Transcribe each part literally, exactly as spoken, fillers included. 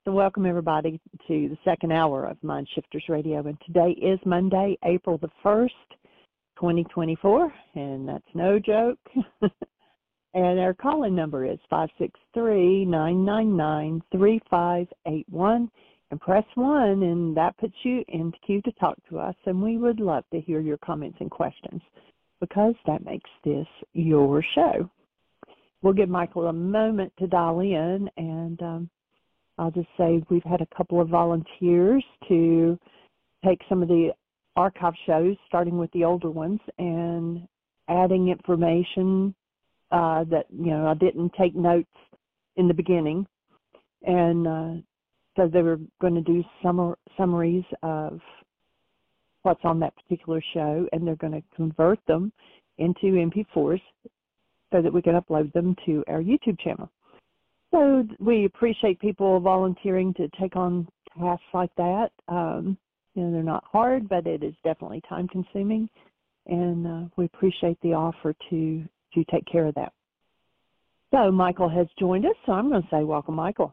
and welcome everybody to the second hour of Mind Shifters Radio. And today is Monday, April the first, twenty twenty-four, and that's no joke. And our call-in number is five six three, nine nine nine, three five eight one. And press one, and that puts you in the queue to talk to us. And we would love to hear your comments and questions because that makes this your show. We'll give Michael a moment to dial in, and um, I'll just say we've had a couple of volunteers to take some of the archive shows, starting with the older ones, and adding information uh, that, you know, I didn't take notes in the beginning. And uh, so they were going to do summar summaries of what's on that particular show, and they're going to convert them into M P fours so that we can upload them to our YouTube channel. So we appreciate people volunteering to take on tasks like that. Um, you know, they're not hard, but it is definitely time-consuming, and uh, we appreciate the offer to, to take care of that. So Michael has joined us, so I'm going to say welcome, Michael.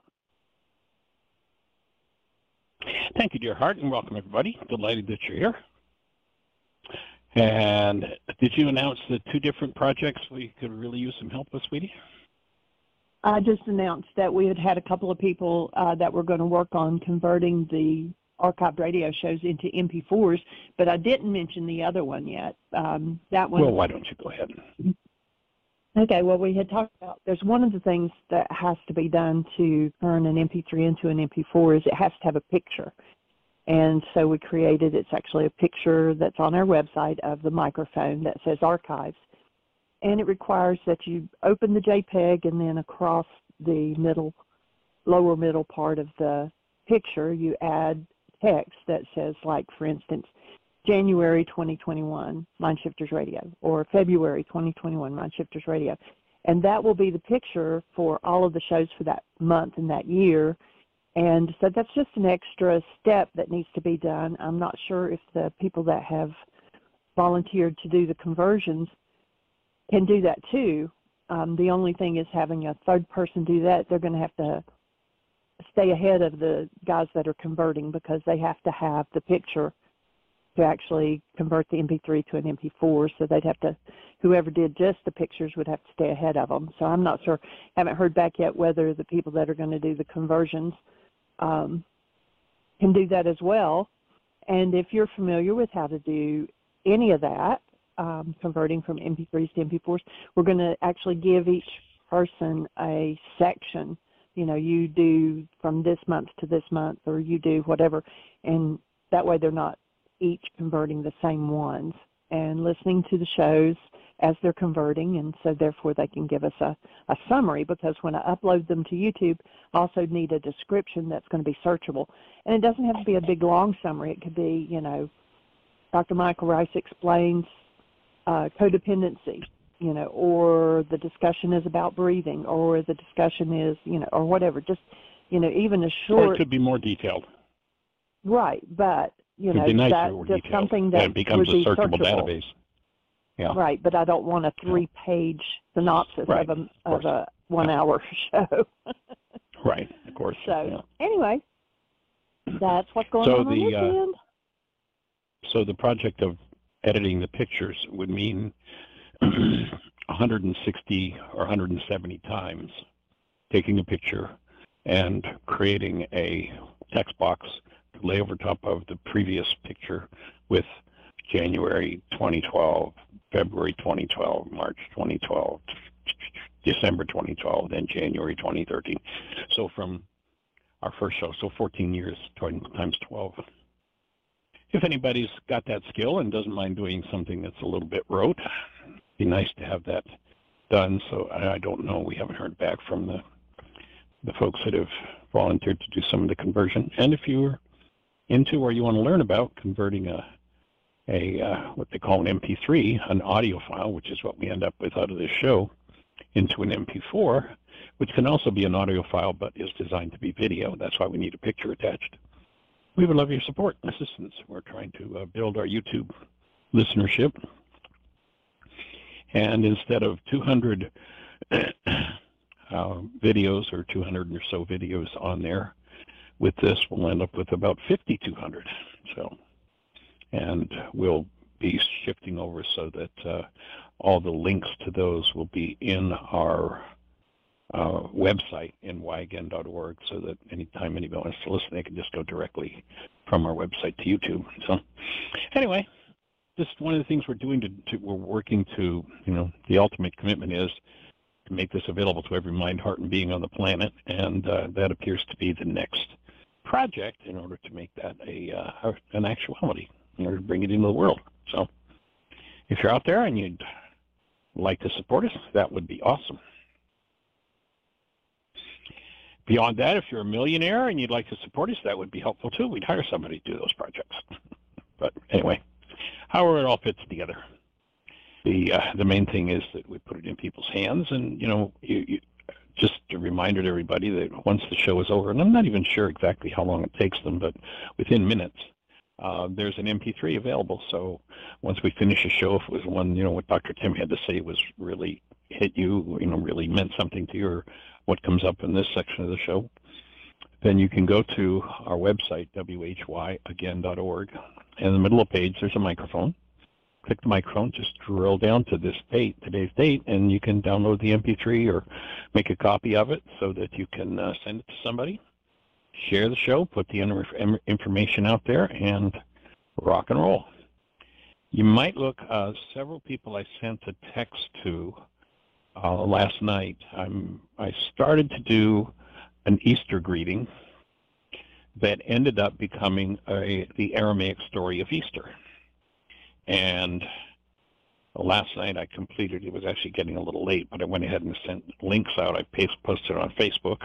Thank you, dear heart, and welcome, everybody. Delighted that you're here. And did you announce the two different projects we could really use some help with, sweetie? I just announced that we had had a couple of people uh, that were going to work on converting the archived radio shows into M P fours, but I didn't mention the other one yet. Um, that one. Well, why don't you go ahead? Okay, well, we had talked about, there's one of the things that has to be done to turn an M P three into an M P four is it has to have a picture. And so we created, it's actually a picture that's on our website of the microphone that says archives. And it requires that you open the JPEG, and then across the middle, lower middle part of the picture, you add text that says, like, for instance, January twenty twenty-one, Mind Shifters Radio, or February twenty twenty-one, Mind Shifters Radio. And that will be the picture for all of the shows for that month and that year. And so that's just an extra step that needs to be done. I'm not sure if the people that have volunteered to do the conversions can do that too. Um, the only thing is having a third person do that. They're going to have to stay ahead of the guys that are converting because they have to have the picture to actually convert the M P three to an M P four, so they'd have to, whoever did just the pictures would have to stay ahead of them. So I'm not sure, haven't heard back yet whether the people that are going to do the conversions um, can do that as well. And if you're familiar with how to do any of that, um, converting from M P threes to M P fours, we're going to actually give each person a section. You know, you do from this month to this month, or you do whatever, and that way they're not each converting the same ones, and listening to the shows as they're converting, and so therefore they can give us a, a summary, because when I upload them to YouTube, I also need a description that's going to be searchable. And it doesn't have to be a big long summary. It could be, you know, Doctor Michael Ryce explains uh, codependency, you know, or the discussion is about breathing, or the discussion is, you know, or whatever. Just, you know, even a short. Or it could be more detailed. Right, but you know, nice that's just detailed. something that it becomes would a be searchable searchable. database. Yeah. Right, but I don't want a three-page synopsis right. of a of a one-hour yeah. show. Right, of course. So yeah. anyway, that's what's going so on the, on this uh, end. So the project of editing the pictures would mean one hundred sixty or one hundred seventy times taking a picture and creating a text box to lay over top of the previous picture with January twenty twelve, February twenty twelve, March twenty twelve, December twenty twelve, then January twenty thirteen. So from our first show, so fourteen years times twelve. If anybody's got that skill and doesn't mind doing something that's a little bit rote, it'd be nice to have that done. So I, I don't know, we haven't heard back from the the folks that have volunteered to do some of the conversion. And if you're into or you want to learn about converting a a uh, what they call an M P three, an audio file, which is what we end up with out of this show, into an M P four, which can also be an audio file but is designed to be video. That's why we need a picture attached. We would love your support and assistance. We're trying to uh, build our YouTube listenership. And instead of two hundred uh, videos or two hundred or so videos on there, with this, we'll end up with about fifty-two hundred. So, and we'll be shifting over so that uh, all the links to those will be in our uh, website in why again dot org, so that anytime anybody wants to listen, they can just go directly from our website to YouTube. So, anyway, just one of the things we're doing to, to we're working to, you know, the ultimate commitment is to make this available to every mind, heart, and being on the planet, and uh, that appears to be the next project in order to make that a uh, an actuality, in order to bring it into the world. So, if you're out there and you'd like to support us, that would be awesome. Beyond that, if you're a millionaire and you'd like to support us, that would be helpful too. We'd hire somebody to do those projects. But anyway, however it all fits together. The uh, the main thing is that we put it in people's hands, and you know, you, you, just a reminder to everybody that once the show is over, and I'm not even sure exactly how long it takes them, but within minutes, uh, there's an M P three available. So once we finish a show, if it was one, you know, what Doctor Tim had to say was really hit you, you know, really meant something to you, or what comes up in this section of the show, then you can go to our website, w h y again dot org, and in the middle of the page, there's a microphone. Click the microphone, just drill down to this date, today's date, and you can download the M P three or make a copy of it so that you can uh, send it to somebody, share the show, put the information out there, and rock and roll. You might look, uh, several people I sent a text to uh, last night. I'm, I started to do an Easter greeting that ended up becoming a, the Aramaic story of Easter. And last night I completed, it was actually getting a little late, but I went ahead and sent links out. I paste, posted it on Facebook.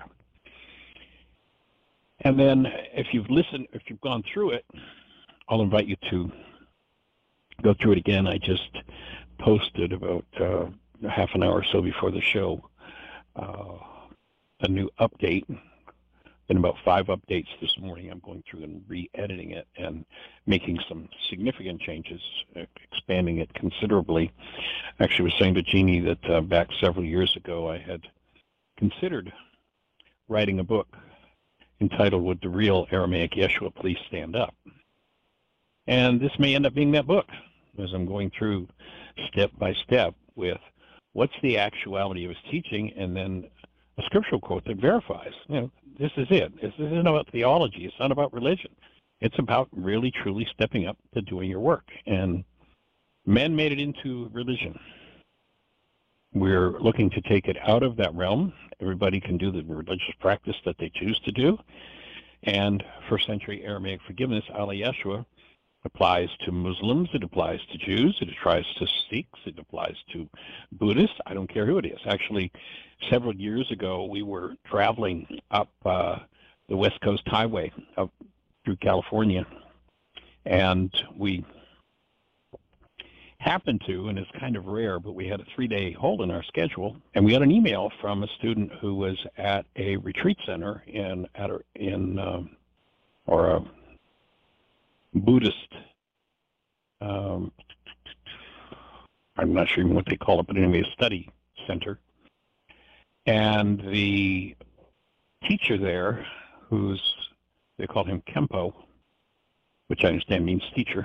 And then if you've listened, if you've gone through it, I'll invite you to go through it again. I just posted about uh, half an hour or so before the show uh, a new update. Been about five updates this morning. I'm going through and re-editing it and making some significant changes, expanding it considerably. Actually, I was saying to Jeannie that uh, back several years ago I had considered writing a book entitled Would the Real Aramaic Yeshua Please Stand Up? And this may end up being that book, as I'm going through step by step with what's the actuality of his teaching, and then a scriptural quote that verifies, you know, this is it. This isn't about theology. It's not about religion. It's about really, truly stepping up to doing your work. And men made it into religion. We're looking to take it out of that realm. Everybody can do the religious practice that they choose to do. And first century Aramaic forgiveness, ala Yeshua, applies to Muslims, it applies to Jews, it applies to Sikhs, it applies to Buddhists. I don't care who it is. Actually, several years ago, we were traveling up uh, the West Coast Highway up through California, and we happened to, and it's kind of rare, but we had a three-day hold in our schedule, and we got an email from a student who was at a retreat center in, at a, in um, or a Buddhist, um, I'm not sure even what they call it, but anyway, a study center. And the teacher there, who's, they call him Kempo, which I understand means teacher,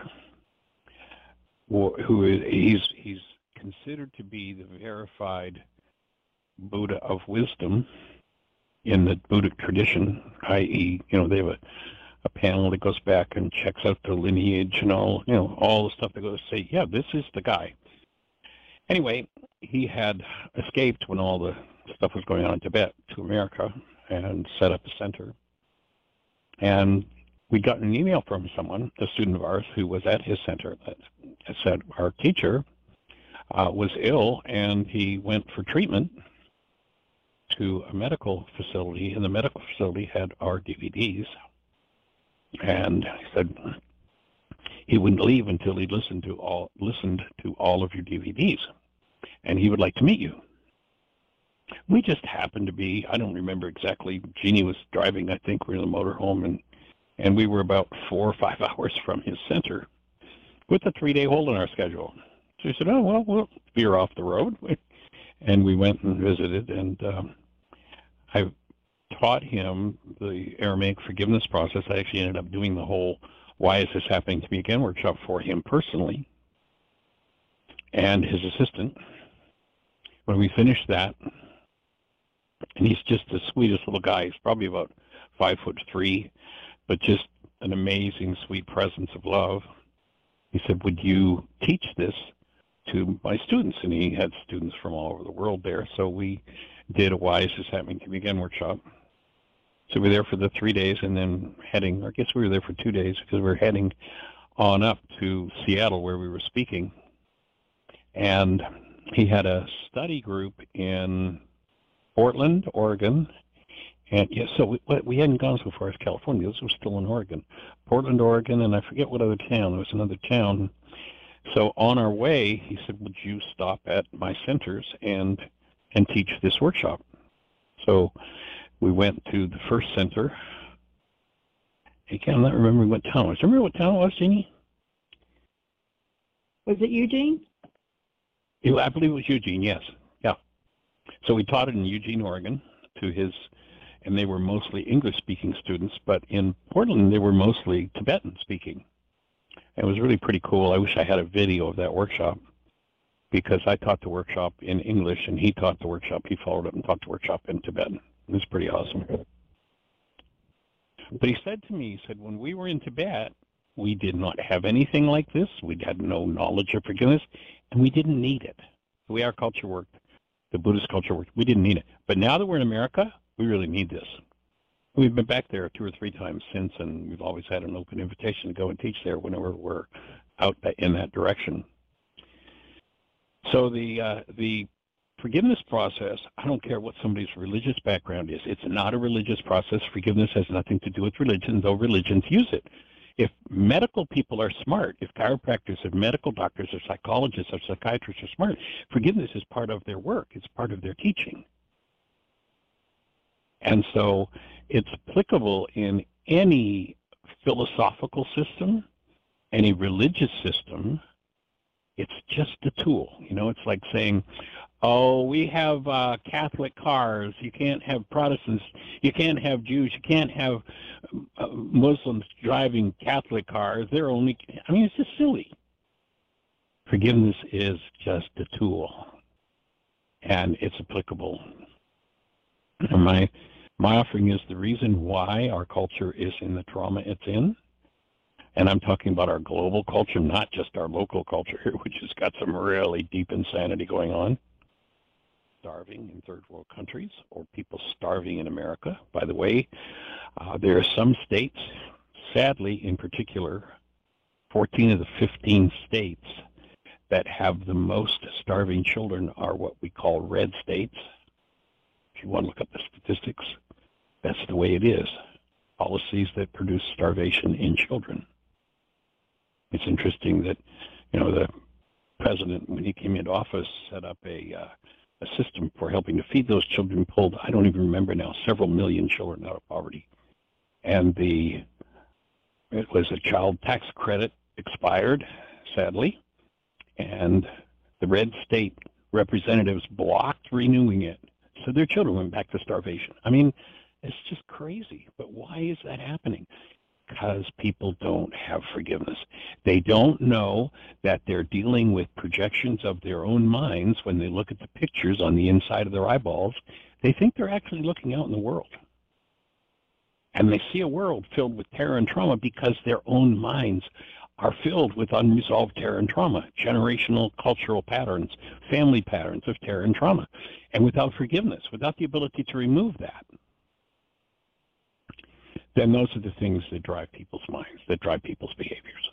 who is, he's, he's considered to be the verified Buddha of wisdom in the Buddhic tradition, that is, you know, they have a a panel that goes back and checks out the lineage and all, you know, all the stuff that goes to say, yeah, this is the guy. Anyway, he had escaped when all the stuff was going on in Tibet to America and set up a center. And we got an email from someone, a student of ours, who was at his center that said our teacher uh, was ill and he went for treatment to a medical facility, and the medical facility had our D V Ds. And he said he wouldn't leave until he'd listened to all listened to all of your D V Ds, and he would like to meet you. We just happened to be, I don't remember exactly, Jeannie was driving, I think we were in the motorhome, and, and we were about four or five hours from his center with a three-day hold on our schedule. So he said, oh, well, we'll veer off the road. And we went and visited, and um, I taught him the Aramaic forgiveness process. I actually ended up doing the whole "Why is this happening to me again?" workshop for him personally and his assistant. When we finished that, and he's just the sweetest little guy. He's probably about five foot three, but just an amazing, sweet presence of love. He said, "Would you teach this to my students?" And he had students from all over the world there. So we did a "Why is this happening to me again?" workshop. So we were there for the three days and then heading, I guess we were there for two days because we were heading on up to Seattle where we were speaking. And he had a study group in Portland, Oregon. And yeah, so we, we hadn't gone so far as California. This was still in Oregon. Portland, Oregon, and I forget what other town. There was another town. So on our way, he said, "Would you stop at my centers and and teach this workshop?" So we went to the first center. I cannot remember what town it was. Do you remember what town it was, Jeannie? Was it Eugene? It, I believe it was Eugene, yes. Yeah. So we taught it in Eugene, Oregon to his, and they were mostly English-speaking students, but in Portland they were mostly Tibetan-speaking. It was really pretty cool. I wish I had a video of that workshop because I taught the workshop in English and he taught the workshop. He followed up and taught the workshop in Tibetan. It was pretty awesome. But he said to me, he said, when we were in Tibet, we did not have anything like this. We had no knowledge of forgiveness, and we didn't need it. The way our culture worked, the Buddhist culture worked, we didn't need it. But now that we're in America, we really need this. We've been back there two or three times since, and we've always had an open invitation to go and teach there whenever we're out in that direction. So the uh, the forgiveness process, I don't care what somebody's religious background is. It's not a religious process. Forgiveness has nothing to do with religion, though religions use it. If medical people are smart, if chiropractors, if medical doctors, or psychologists, or psychiatrists are smart, forgiveness is part of their work. It's part of their teaching. And so it's applicable in any philosophical system, any religious system. It's just a tool. You know, it's like saying, oh, we have uh, Catholic cars. You can't have Protestants. You can't have Jews. You can't have uh, Muslims driving Catholic cars. They're only, I mean, it's just silly. Forgiveness is just a tool, and it's applicable. And my, my offering is the reason why our culture is in the trauma it's in. And I'm talking about our global culture, not just our local culture here, which has got some really deep insanity going on. Starving in third world countries, or people starving in America. By the way, uh, there are some states, sadly in particular, fourteen of the fifteen states that have the most starving children are what we call red states. If you want to look up the statistics, that's the way it is. Policies that produce starvation in children. It's interesting that, you know, the president, when he came into office, set up a uh, a system for helping to feed those children, pulled, I don't even remember now, several million children out of poverty. And the, it was a child tax credit expired, sadly, and the red state representatives blocked renewing it. So their children went back to starvation. I mean, it's just crazy. But why is that happening? Because people don't have forgiveness. They don't know that they're dealing with projections of their own minds when they look at the pictures on the inside of their eyeballs. They think they're actually looking out in the world. And they see a world filled with terror and trauma because their own minds are filled with unresolved terror and trauma, generational cultural patterns, family patterns of terror and trauma. And without forgiveness, without the ability to remove that, then those are the things that drive people's minds, that drive people's behaviors.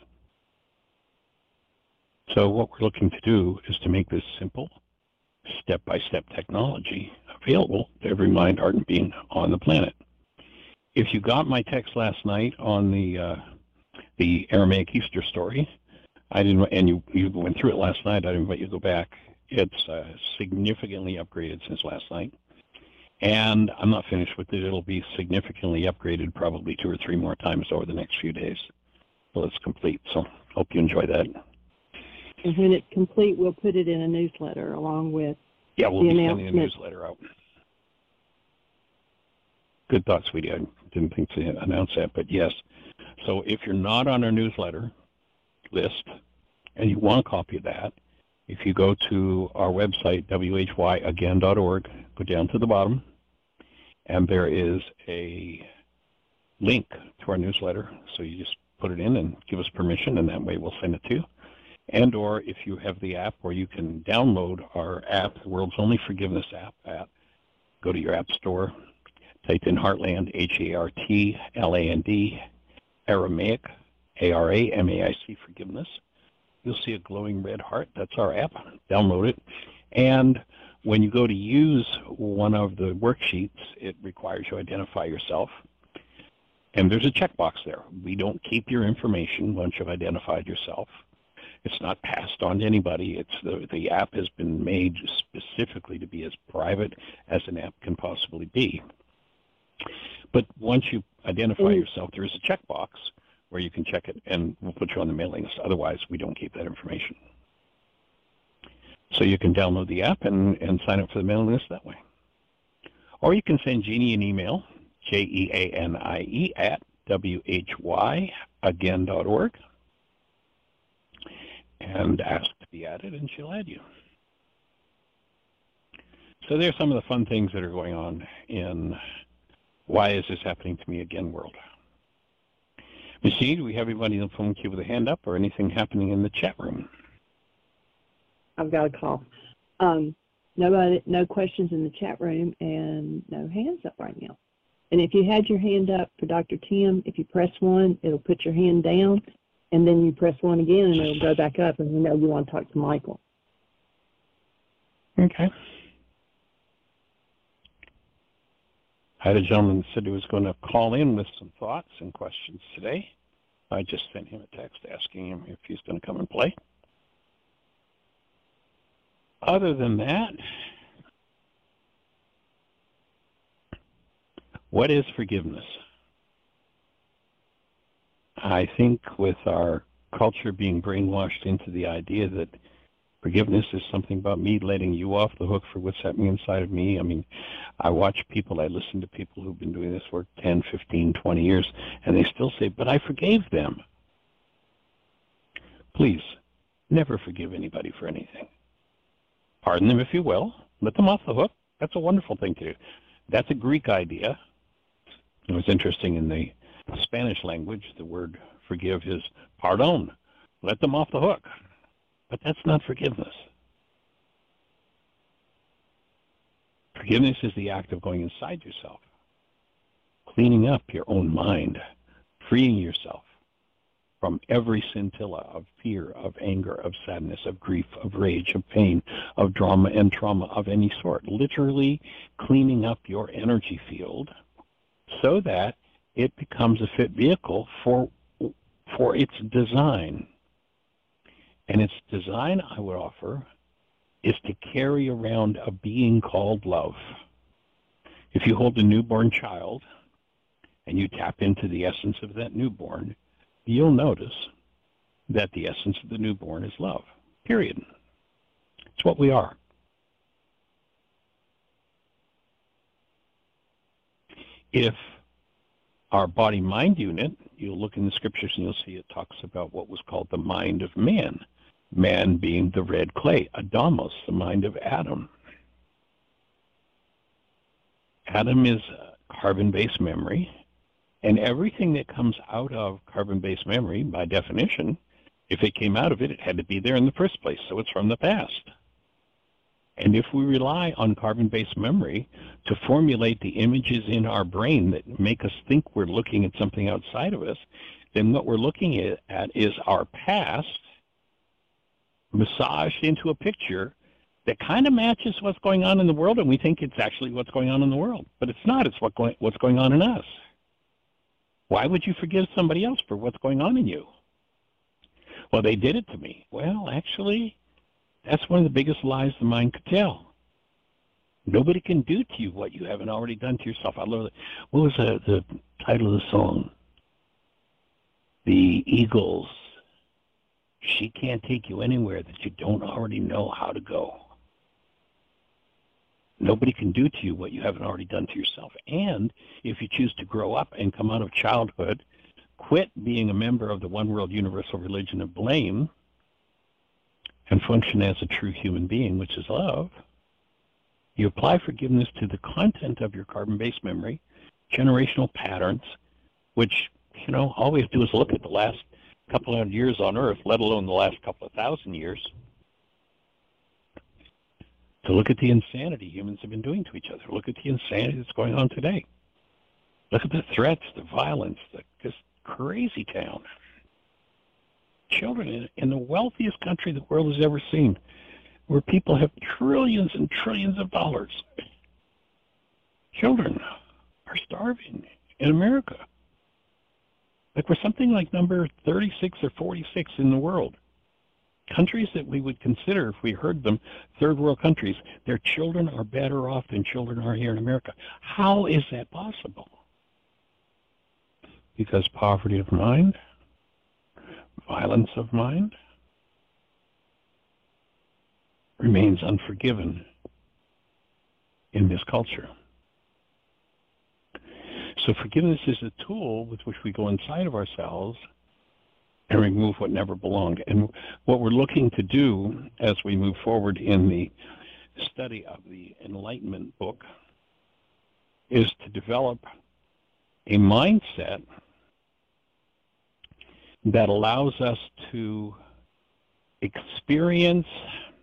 So what we're looking to do is to make this simple, step-by-step technology available to every mind, heart, and being on the planet. If you got my text last night on the uh, the Aramaic Easter story, I didn't, and you, you went through it last night, I invite you to go back. It's uh, significantly upgraded since last night. And I'm not finished with it. It'll be significantly upgraded probably two or three more times over the next few days. So it's complete. So hope you enjoy that. And when it's complete, we'll put it in a newsletter along with yeah, we'll the be announcement. sending a newsletter out. Good thought, sweetie. I didn't think to announce that, but yes. So if you're not on our newsletter list and you want a copy of that, if you go to our website, w h y again dot org, go down to the bottom, and there is a link to our newsletter. So you just put it in and give us permission, and that way we'll send it to you. And or if you have the app where you can download our app, the World's Only Forgiveness app, app go to your app store, type in Heartland, H A R T L A N D, Aramaic, A R A M A I C, Forgiveness. You'll see a glowing red heart. That's our app. Download it. And when you go to use one of the worksheets, it requires you identify yourself. And there's a checkbox there. We don't keep your information once you've identified yourself. It's not passed on to anybody. It's the, the app has been made specifically to be as private as an app can possibly be. But once you identify yourself, there is a checkbox where you can check it, and we'll put you on the mailing list. Otherwise, we don't keep that information. So you can download the app and, and sign up for the mailing list that way. Or you can send Jeannie an email, J E A N I E, at W H Y again dot org, and ask to be added, and she'll add you. So there's some of the fun things that are going on in Why Is This Happening to Me Again world. Miz Jeannie, do we have anybody in the phone queue with a hand up or anything happening in the chat room? I've got a call. Um, nobody, no questions in the chat room and no hands up right now. And if you had your hand up for Doctor Tim, if you press one, it'll put your hand down, and then you press one again, and it'll go back up, and you know you want to talk to Michael. Okay. I had a gentleman that said he was going to call in with some thoughts and questions today. I just sent him a text asking him if he's going to come and play. Other than that, what is forgiveness? I think with our culture being brainwashed into the idea that forgiveness is something about me letting you off the hook for what's happening inside of me. I mean, I watch people, I listen to people who've been doing this work ten, fifteen, twenty years, and they still say, but I forgave them. Please, never forgive anybody for anything. Pardon them if you will. Let them off the hook. That's a wonderful thing to do. That's a Greek idea. It was interesting in the Spanish language, the word forgive is pardon. Let them off the hook. But that's not forgiveness. Forgiveness is the act of going inside yourself, cleaning up your own mind, freeing yourself from every scintilla of fear, of anger, of sadness, of grief, of rage, of pain, of drama and trauma of any sort. Literally cleaning up your energy field so that it becomes a fit vehicle for, for its design. And its design, I would offer, is to carry around a being called love. If you hold a newborn child and you tap into the essence of that newborn, you'll notice that the essence of the newborn is love, period. It's what we are. If our body-mind unit, you'll look in the scriptures and you'll see it talks about what was called the mind of man, man being the red clay, Adamos, the mind of Adam. Adam is carbon-based memory, and everything that comes out of carbon-based memory, by definition, if it came out of it, it had to be there in the first place, so it's from the past. And if we rely on carbon-based memory to formulate the images in our brain that make us think we're looking at something outside of us, then what we're looking at is our past massaged into a picture that kind of matches what's going on in the world, and we think it's actually what's going on in the world. But it's not. It's what going, what's going on in us. Why would you forgive somebody else for what's going on in you? Well, they did it to me. Well, actually, that's one of the biggest lies the mind could tell. Nobody can do to you what you haven't already done to yourself. I love it. What was the, the title of the song? The Eagles. She can't take you anywhere that you don't already know how to go. Nobody can do to you what you haven't already done to yourself. And if you choose to grow up and come out of childhood, quit being a member of the one world universal religion of blame, and function as a true human being, which is love, you apply forgiveness to the content of your carbon-based memory, generational patterns, which, you know, all we have to do is look at the last couple hundred years on Earth, let alone the last couple of thousand years, to look at the insanity humans have been doing to each other. Look at the insanity that's going on today. Look at the threats, the violence, the just crazy town. Children in, in the wealthiest country the world has ever seen, where people have trillions and trillions of dollars. Children are starving in America. Like we're something like number thirty-six or forty-six in the world. Countries that we would consider, if we heard them, third world countries, their children are better off than children are here in America. How is that possible? Because poverty of mind, violence of mind, remains unforgiven in this culture. So forgiveness is a tool with which we go inside of ourselves and remove what never belonged. And what we're looking to do as we move forward in the study of the Enlightenment book is to develop a mindset that allows us to experience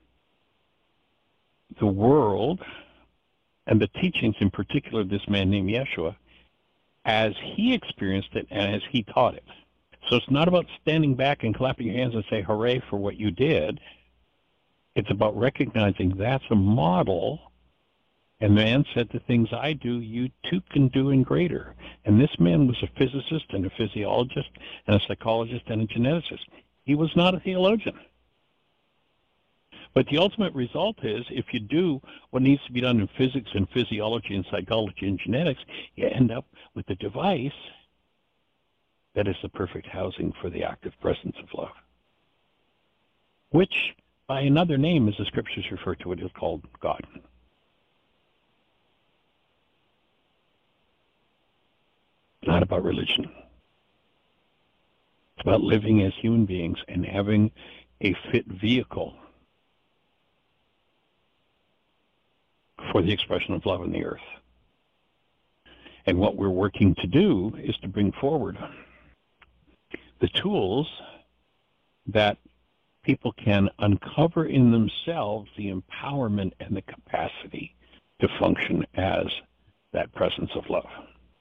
the world and the teachings, in particular this man named Yeshua, as he experienced it and as he taught it. So it's not about standing back and clapping your hands and say, hooray for what you did. It's about recognizing that's a model, and man said, the things I do, you too can do in greater. And this man was a physicist and a physiologist and a psychologist and a geneticist. He was not a theologian. But the ultimate result is, if you do what needs to be done in physics and physiology and psychology and genetics, you end up with a device that is the perfect housing for the active presence of love, which, by another name, as the scriptures refer to it, is called God. Not about religion. It's about living as human beings and having a fit vehicle for the expression of love on the earth. And what we're working to do is to bring forward the tools that people can uncover in themselves the empowerment and the capacity to function as that presence of love.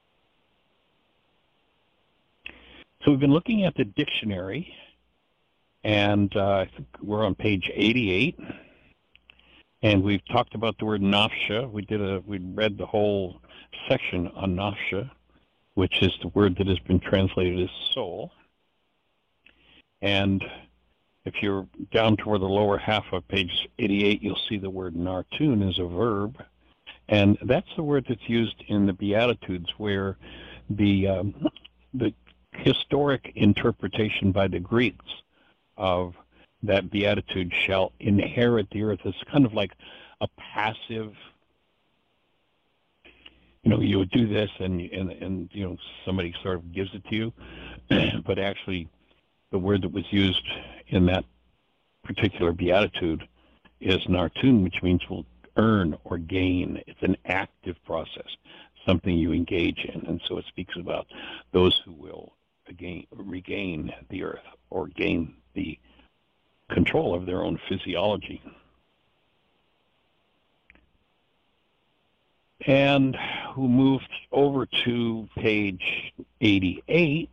So we've been looking at the dictionary, and uh, I think we're on page eighty-eight. And we've talked about the word nafsha. We did a we read the whole section on nafsha, which is the word that has been translated as soul. And if you're down toward the lower half of page eighty-eight, you'll see the word nartun as a verb, and that's the word that's used in the Beatitudes, where the um, the historic interpretation by the Greeks of that beatitude, shall inherit the earth. It's kind of like a passive, you know, you would do this and, and, and you know, somebody sort of gives it to you. But actually, the word that was used in that particular beatitude is nartun, which means will earn or gain. It's an active process, something you engage in. And so it speaks about those who will again, regain the earth or gain the control of their own physiology. And who moved over to page eighty-eight,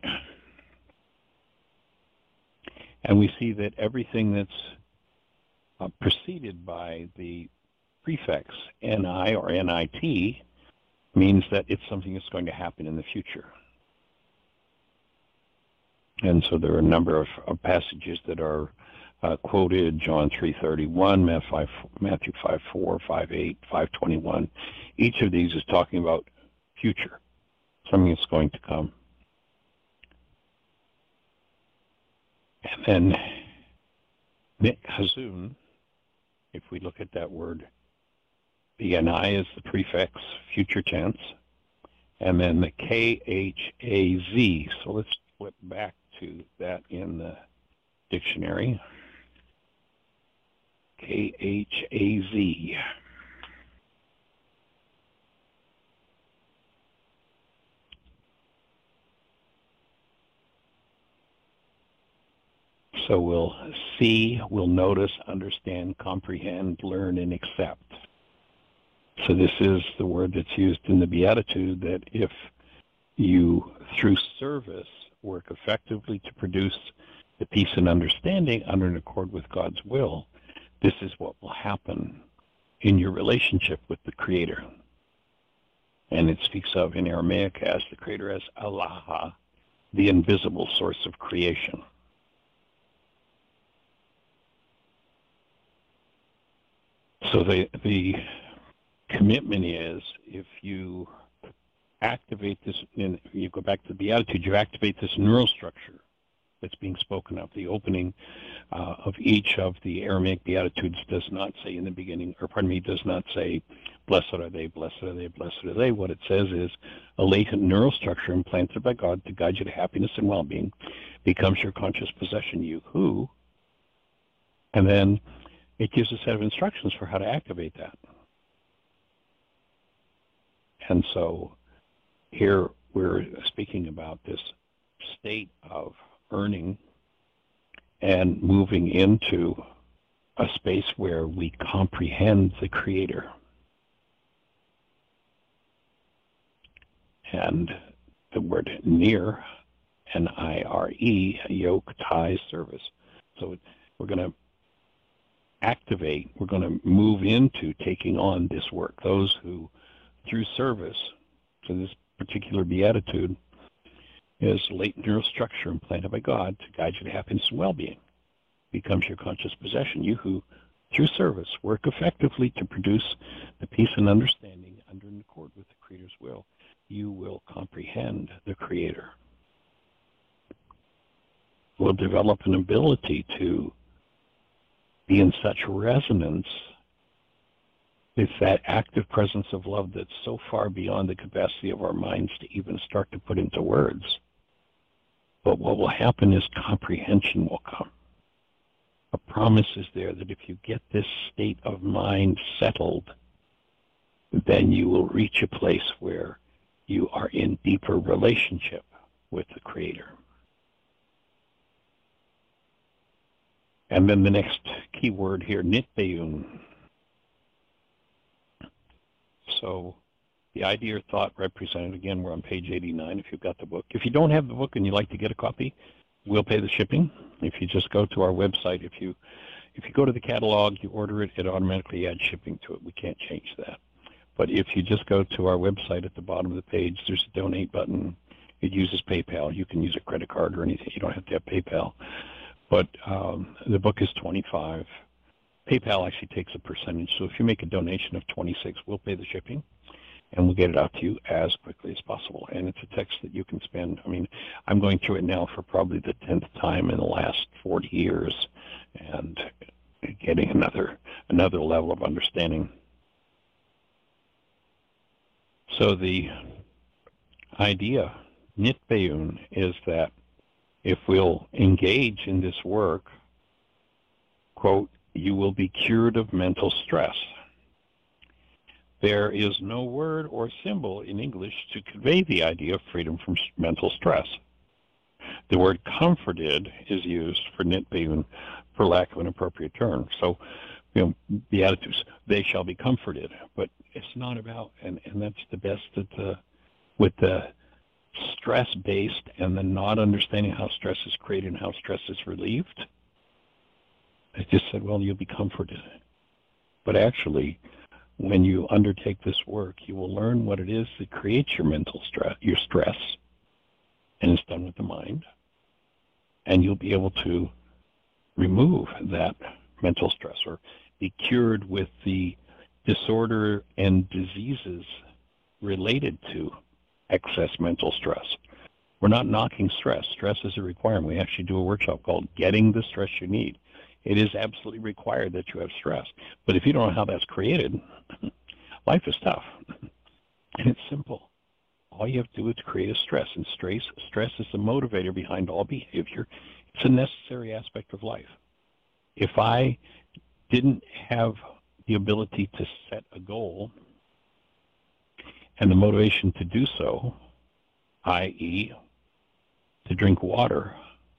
and we see that everything that's uh, preceded by the prefix ni or nit means that it's something that's going to happen in the future. And so there are a number of, of passages that are Uh, quoted, John three thirty-one, Matthew five four, five eight, five twenty-one. Each of these is talking about future, something that's going to come. And then Nick Hazun, if we look at that word The N I is the prefix, future tense, and then the K H A Z. So let's flip back to that in the dictionary. K H A Z. So we'll see, we'll notice, understand, comprehend, learn, and accept. So this is the word that's used in the Beatitude, that if you, through service, work effectively to produce the peace and understanding under an accord with God's will, this is what will happen in your relationship with the Creator. And it speaks of in Aramaic as the Creator as Allah, the invisible source of creation. So the, the commitment is, if you activate this, and you go back to the Beatitude, you activate this neural structure that's being spoken of. The opening uh, of each of the Aramaic Beatitudes does not say in the beginning, or pardon me, does not say, blessed are they, blessed are they, blessed are they. What it says is, a latent neural structure implanted by God to guide you to happiness and well-being becomes your conscious possession, you who, and then it gives a set of instructions for how to activate that. And so here we're speaking about this state of earning and moving into a space where we comprehend the Creator. And the word near, N I R E, yoke, ties, service. So we're going to activate, we're going to move into taking on this work. Those who, through service to this particular beatitude, is latent neural structure implanted by God to guide you to happiness and well-being, becomes your conscious possession. You who, through service, work effectively to produce the peace and understanding under an accord with the Creator's will, you will comprehend the Creator. Will develop an ability to be in such resonance with that active presence of love that's so far beyond the capacity of our minds to even start to put into words. But what will happen is comprehension will come. A promise is there that if you get this state of mind settled, then you will reach a place where you are in deeper relationship with the Creator. And then the next key word here, nitbayun. So the idea or thought represented, again, we're on page eighty-nine if you've got the book. If you don't have the book and you'd like to get a copy, we'll pay the shipping. If you just go to our website, if you if you go to the catalog, you order it, it automatically adds shipping to it. We can't change that. But if you just go to our website at the bottom of the page, there's a donate button. It uses PayPal. You can use a credit card or anything. You don't have to have PayPal. But um, the book is twenty-five dollars. PayPal actually takes a percentage. So if you make a donation of twenty-six dollars, we'll pay the shipping, and we'll get it out to you as quickly as possible. And it's a text that you can spend. I mean, I'm going through it now for probably the tenth time in the last forty years, and getting another another level of understanding. So the idea, nitbayun, is that if we'll engage in this work, quote, you will be cured of mental stress. There is no word or symbol in English to convey the idea of freedom from mental stress. The word comforted is used for nitbayun for lack of an appropriate term. So, you know, Beatitudes, they shall be comforted. But it's not about, and, and that's the best that the, with the stress-based and the not understanding how stress is created and how stress is relieved. I just said, well, you'll be comforted. But actually, when you undertake this work, you will learn what it is that creates your mental stress, your stress, and it's done with the mind. And you'll be able to remove that mental stress or be cured with the disorder and diseases related to excess mental stress. We're not knocking stress. Stress is a requirement. We actually do a workshop called Getting the Stress You Need. It is absolutely required that you have stress. But if you don't know how that's created, life is tough. And it's simple. All you have to do is create a stress. And stress, stress is the motivator behind all behavior. It's a necessary aspect of life. If I didn't have the ability to set a goal and the motivation to do so, that is to drink water,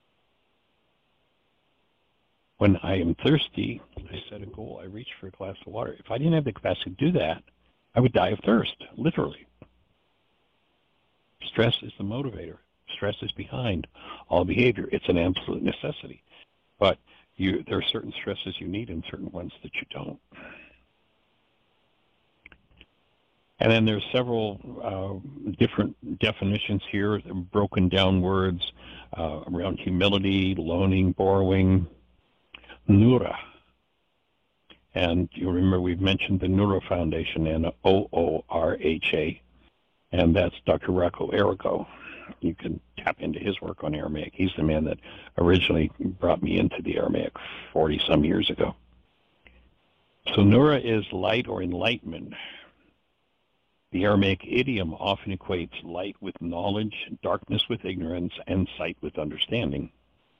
when I am thirsty, I set a goal, I reach for a glass of water. If I didn't have the capacity to do that, I would die of thirst, literally. Stress is the motivator. Stress is behind all behavior. It's an absolute necessity. But you, there are certain stresses you need and certain ones that you don't. And then there's several uh, different definitions here, broken down words uh, around humility, loaning, borrowing, Nura. And you remember we've mentioned the Nura Foundation, and O O R H A, and that's Doctor Rocco Errico. You can tap into his work on Aramaic. He's the man that originally brought me into the Aramaic forty-some years ago. So Nura is light or enlightenment. The Aramaic idiom often equates light with knowledge, darkness with ignorance, and sight with understanding.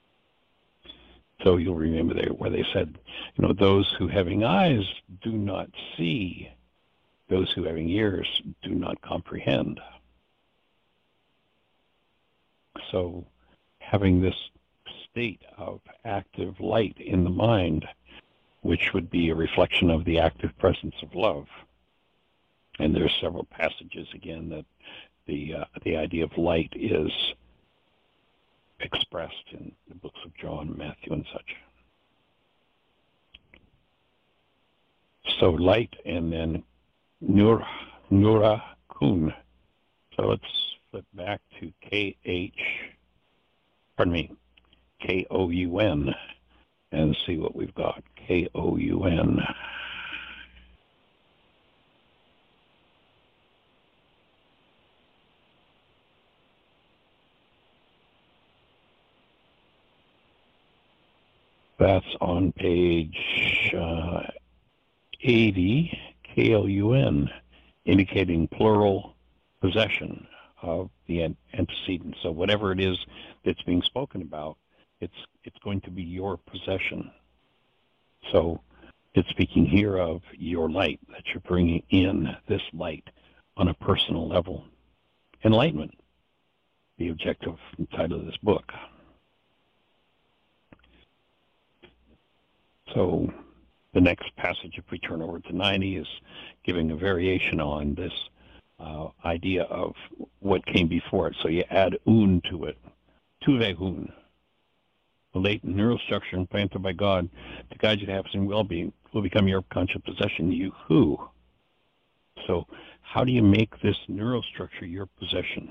So you'll remember there where they said, you know, those who having eyes do not see, those who having ears do not comprehend. So having this state of active light in the mind, which would be a reflection of the active presence of love. And there's several passages, again, that the uh, the idea of light is expressed in the books of John, Matthew, and such. So light, and then nur, nura kun. So let's flip back to K H, pardon me, K O U N, and see what we've got. K O U N. That's on page uh, eighty, K L U N, indicating plural possession of the antecedent. So whatever it is that's being spoken about, it's it's going to be your possession. So it's speaking here of your light, that you're bringing in this light on a personal level. Enlightenment, the objective title of this book. So the next passage, if we turn over to ninety, is giving a variation on this uh, idea of what came before it. So you add un to it, tuvehun, the latent neural structure implanted by God to guide you to happiness and well-being will become your conscious possession, you who. So how do you make this neural structure your possession?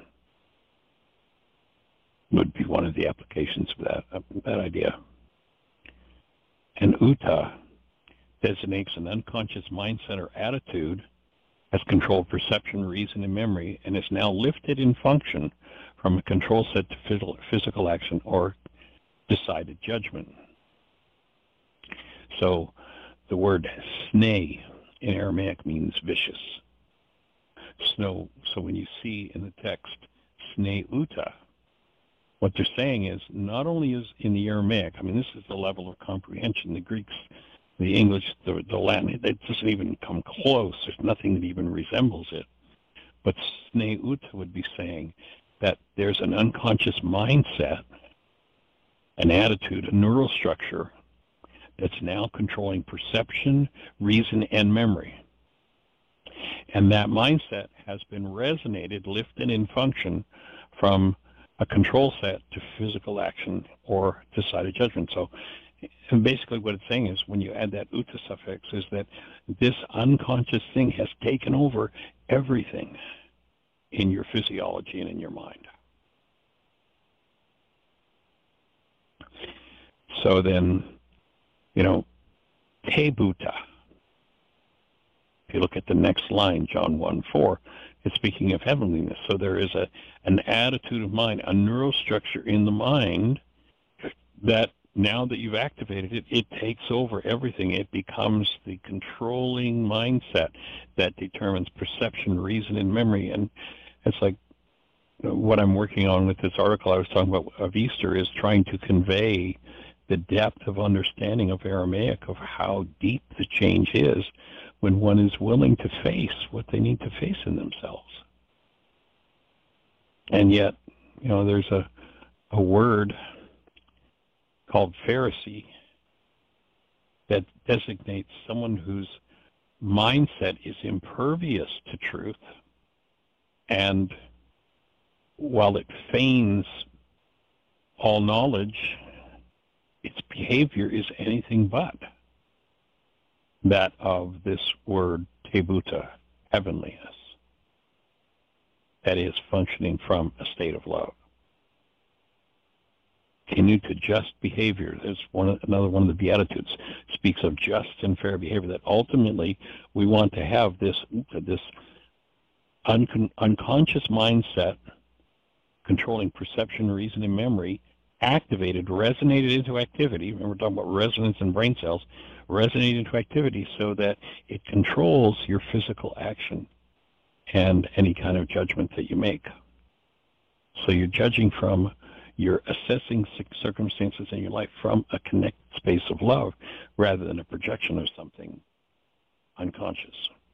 Would be one of the applications of that, of that idea. And uta designates an unconscious mindset or attitude has controlled perception, reason, and memory, and is now lifted in function from a control set to physical action or decided judgment. So the word sneh in Aramaic means vicious. Snow. So when you see in the text sneh uta, what they're saying is, not only is in the Aramaic, I mean, this is the level of comprehension. The Greeks, the English, the, the Latin, it doesn't even come close. There's nothing that even resembles it. But Sneh Uta would be saying that there's an unconscious mindset, an attitude, a neural structure that's now controlling perception, reason, and memory. And that mindset has been resonated, lifted in function from a control set to physical action or decided judgment. So and basically what it's saying is when you add that uta suffix is that this unconscious thing has taken over everything in your physiology and in your mind. So then, you know, tebuta. If you look at the next line, John one four, it's speaking of heavenliness. So there is a an attitude of mind, a neurostructure in the mind that now that you've activated it, it takes over everything. It becomes the controlling mindset that determines perception, reason, and memory. And it's like what I'm working on with this article I was talking about of Easter is trying to convey the depth of understanding of Aramaic, of how deep the change is when one is willing to face what they need to face in themselves. And yet, you know, there's a, a word called Pharisee that designates someone whose mindset is impervious to truth, and while it feigns all knowledge, its behavior is anything but that of this word tebuta, heavenliness, that is functioning from a state of love. Continue to just behavior. There's one, another one of the Beatitudes speaks of just and fair behavior, that ultimately we want to have this, this un- unconscious mindset controlling perception, reason, and memory activated, resonated into activity. Remember, we're talking about resonance in brain cells, resonated into activity so that it controls your physical action and any kind of judgment that you make. So you're judging from, you're assessing circumstances in your life from a connected space of love rather than a projection of something unconscious.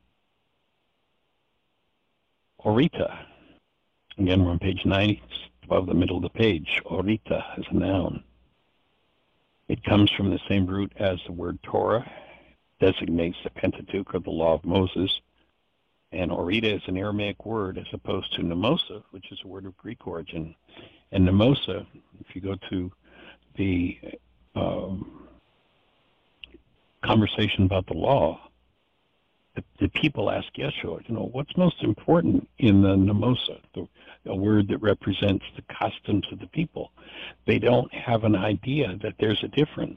Orita. Again, we're on page ninety, above the middle of the page. Orita is a noun. It comes from the same root as the word Torah, designates the Pentateuch or the Law of Moses. And Orita is an Aramaic word as opposed to Mnemosa, which is a word of Greek origin. And Mnemosa, if you go to the um, conversation about the law, the, the people ask Yeshua, you know, what's most important in the Mnemosa, the, the word that represents the customs of the people? They don't have an idea that there's a difference.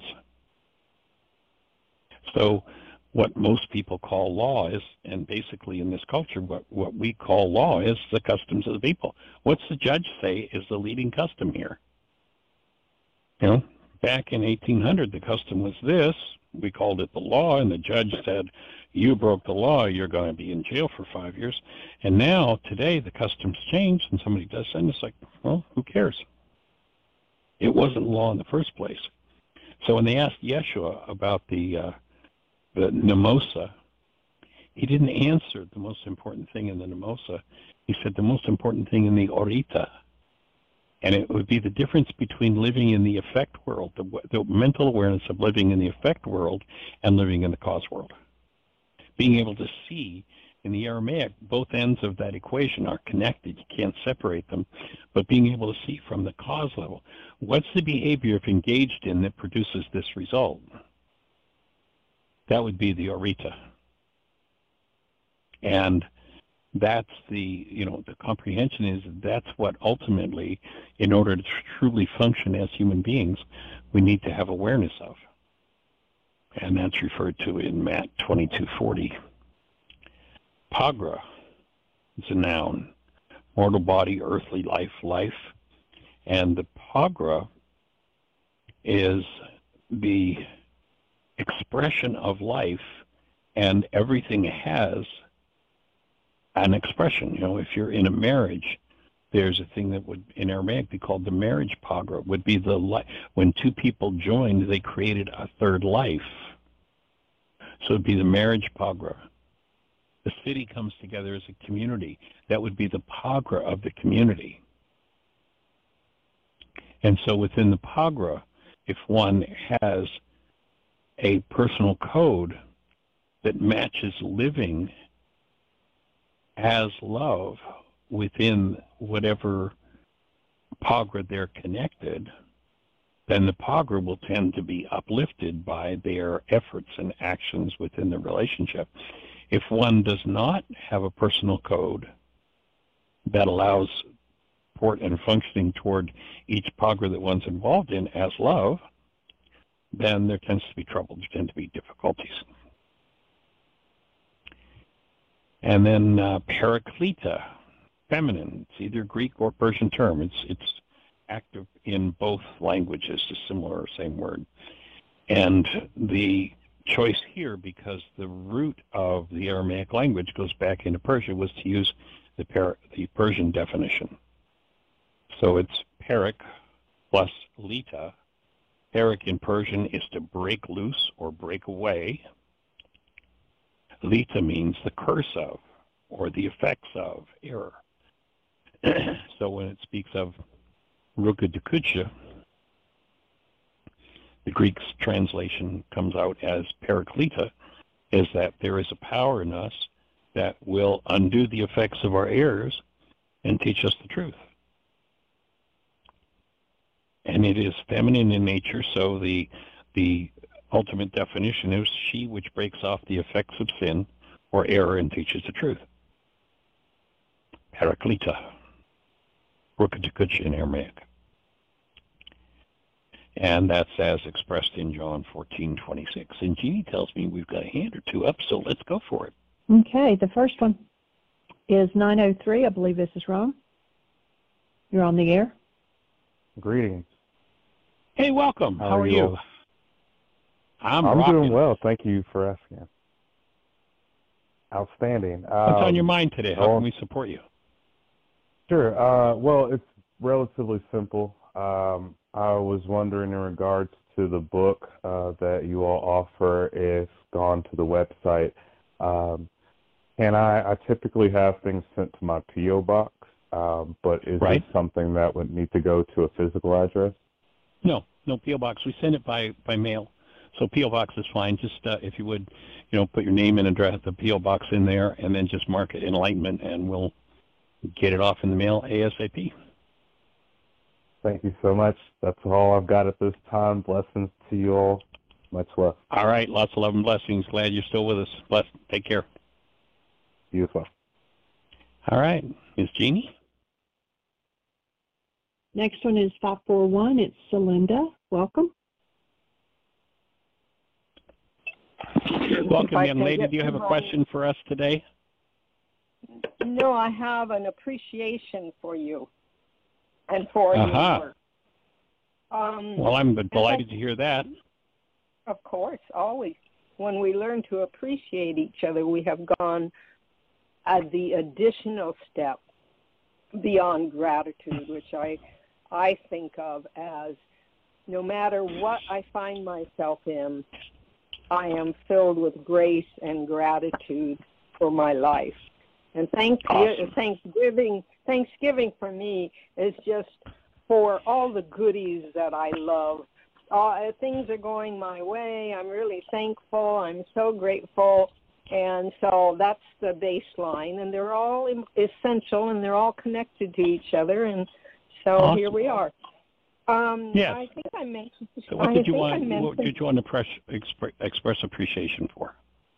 So what most people call law is, and basically in this culture, what, what we call law is the customs of the people. What's the judge say is the leading custom here? You know, back in eighteen hundred, the custom was this. We called it the law, and the judge said, you broke the law, you're going to be in jail for five years. And now, today, the customs changed, and somebody does that, and it's like, well, who cares? It wasn't law in the first place. So when they asked Yeshua about the uh, the Mnemosa, he didn't answer the most important thing in the Mnemosa. He said the most important thing in the Orita. And it would be the difference between living in the effect world, the, the mental awareness of living in the effect world and living in the cause world. Being able to see in the Aramaic, both ends of that equation are connected. You can't separate them. But being able to see from the cause level, what's the behavior if engaged in that produces this result? That would be the Orita. And that's the, you know, the comprehension is that's what ultimately, in order to truly function as human beings, we need to have awareness of. And that's referred to in Matt twenty-two forty. Pagra is a noun, mortal body, earthly life, life. And the Pagra is the expression of life, and everything has an expression. You know, if you're in a marriage, there's a thing that would in Aramaic be called the marriage pagra, would be the li- when two people joined, they created a third life. So it'd be the marriage pagra. The city comes together as a community. That would be the pagra of the community. And so within the pagra, if one has a personal code that matches living as love within whatever pagra they're connected, then the pagra will tend to be uplifted by their efforts and actions within the relationship. If one does not have a personal code that allows support and functioning toward each pagra that one's involved in as love, then there tends to be trouble, there tend to be difficulties. And then uh, Paraklita, feminine. It's either Greek or Persian term. It's it's active in both languages, a similar or same word. And the choice here, because the root of the Aramaic language goes back into Persia, was to use the, per- the Persian definition. So it's perik plus lita. Perik in Persian is to break loose or break away. Lita means the curse of or the effects of error. So when it speaks of ruka dukucha, the Greek's translation comes out as periklita, is that there is a power in us that will undo the effects of our errors and teach us the truth. And it is feminine in nature, so the the ultimate definition is she which breaks off the effects of sin or error and teaches the truth. Periklita, ruka in Aramaic. And that's as expressed in John fourteen twenty-six. And Jeannie tells me we've got a hand or two up, so let's go for it. Okay, the first one is nine oh three. I believe this is wrong. You're on the air. Greetings. Hey, welcome. How, How are, are you? you? I'm, I'm rocking. doing well. Thank you for asking. Outstanding. What's um, on your mind today? How well, can we support you? Sure. Uh, well, it's relatively simple. Um, I was wondering in regards to the book uh, that you all offer, if gone to the website, um, can I, I typically have things sent to my P O box, um, but is right. this something that would need to go to a physical address? No, no P O box. We send it by, by mail. So P O box is fine. Just uh, if you would, you know, put your name and address, the P O box in there, and then just mark it Enlightenment, and we'll get it off in the mail ASAP. Thank you so much. That's all I've got at this time. Blessings to you all. Much love. All right. Lots of love and blessings. Glad you're still with us. Bless. Take care. You as well. All right. Miss Jeannie? Next one is five four one. It's Celinda. Welcome. Welcome, young lady. Do you have a question for us today? No, I have an appreciation for you and for uh-huh. your work. Um, well, I'm delighted to hear that. Of course, always. When we learn to appreciate each other, we have gone at the additional step beyond gratitude, which I, I think of as no matter what I find myself in, I am filled with grace and gratitude for my life. And thank, awesome. Thanksgiving, Thanksgiving for me is just for all the goodies that I love. Uh, things are going my way. I'm really thankful. I'm so grateful. And so that's the baseline. And they're all essential, and they're all connected to each other. And so awesome. Here we are. Um, yes. I think I mentioned. So what I did you think want? I mentioned, what did you want to press, express, express appreciation for?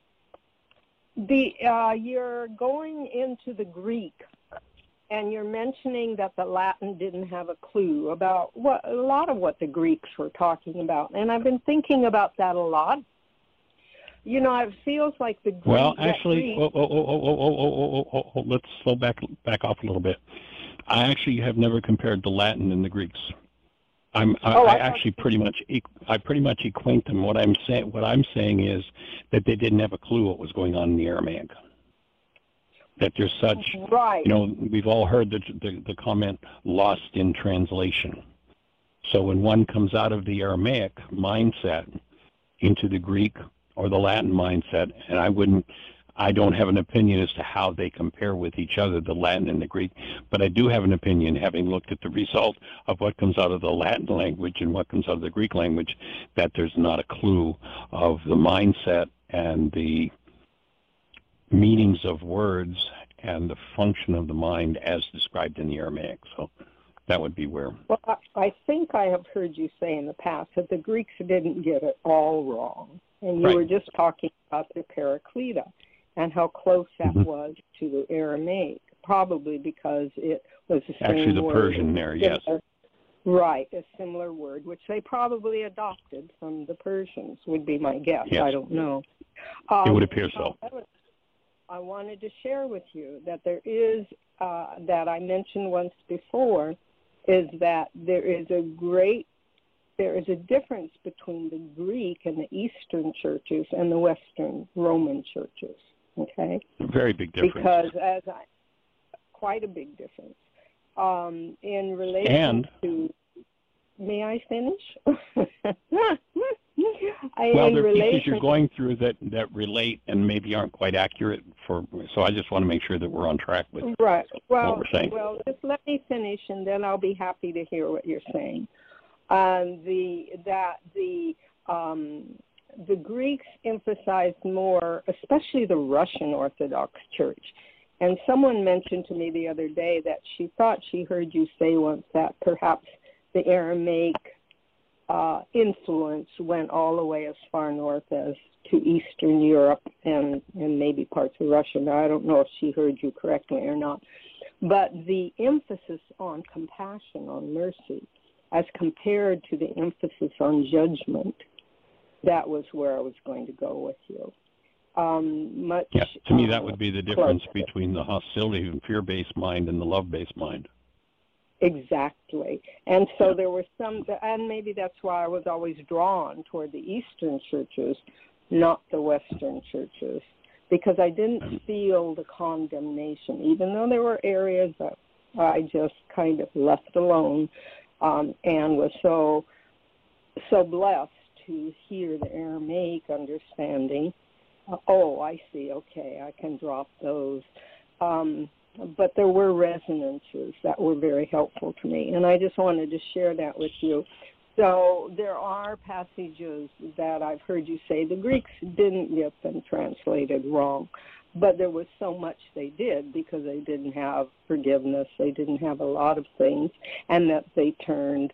The uh, you're going into the Greek, and you're mentioning that the Latin didn't have a clue about what a lot of what the Greeks were talking about, and I've been thinking about that a lot. You know, it feels like the Greek. Well, actually, Greek, oh, oh, oh, oh, oh, oh, oh, oh, oh, let's slow back back off a little bit. I actually have never compared the Latin and the Greeks. I'm, I, oh, I, I actually pretty much I pretty much equate them. What I'm saying what I'm saying is that they didn't have a clue what was going on in the Aramaic. That there's such, right. you know, we've all heard the, the the comment "lost in translation." So when one comes out of the Aramaic mindset into the Greek or the Latin mindset, and I wouldn't, I don't have an opinion as to how they compare with each other, the Latin and the Greek, but I do have an opinion, having looked at the result of what comes out of the Latin language and what comes out of the Greek language, that there's not a clue of the mindset and the meanings of words and the function of the mind as described in the Aramaic. So that would be where. Well, I, I think I have heard you say in the past that the Greeks didn't get it all wrong, and you right. were just talking about the Paraklita and how close that mm-hmm. was to the Aramaic, probably because it was the same Actually, the word. Persian there, yes. Right, a similar word, which they probably adopted from the Persians, would be my guess. Yes. I don't know. Um, it would um, appear so. I wanted to share with you that there is, uh, that I mentioned once before, is that there is a great, there is a difference between the Greek and the Eastern churches and the Western Roman churches, okay? Very big difference. Because as I, quite a big difference. Um, in relation and, to, may I finish? I, well, there are relation, pieces you're going through that, that relate and maybe aren't quite accurate for, so I just want to make sure that we're on track with right. well, what we're saying. Well, just let me finish and then I'll be happy to hear what you're saying. Um, the, that the, um, the Greeks emphasized more, especially the Russian Orthodox Church. And someone mentioned to me the other day that she thought she heard you say once that perhaps the Aramaic uh, influence went all the way as far north as to Eastern Europe and, and maybe parts of Russia. Now, I don't know if she heard you correctly or not. But the emphasis on compassion, on mercy, as compared to the emphasis on judgment, that was where I was going to go with you. Um, much, yeah, to me, that uh, would be the difference closer. between the hostility and fear-based mind and the love-based mind. Exactly. And so there were some, and maybe that's why I was always drawn toward the Eastern churches, not the Western churches, because I didn't feel the condemnation, even though there were areas that I just kind of left alone um, and was so, so blessed to hear the Aramaic understanding. Uh, oh, I see. Okay, I can drop those. Um, but there were resonances that were very helpful to me, and I just wanted to share that with you. So there are passages that I've heard you say the Greeks didn't get them translated wrong, but there was so much they did because they didn't have forgiveness, they didn't have a lot of things, and that they turned,